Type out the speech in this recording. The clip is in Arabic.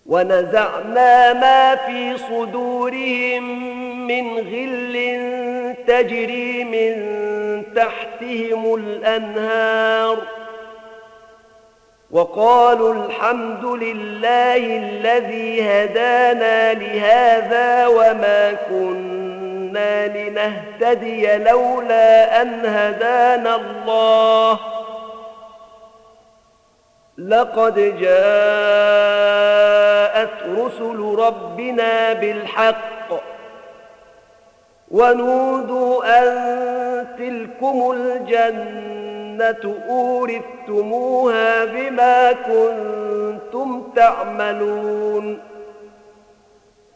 ونزعنا ما في صدورهم من غل تجري من تحتهم الأنهار وقالوا الحمد لله الذي هدانا لهذا وما كنا لنهتدي لولا أن هدانا الله لقد جاءت رسل ربنا بالحق ونودوا أن تلكم الجنة أورثتموها بما كنتم تعملون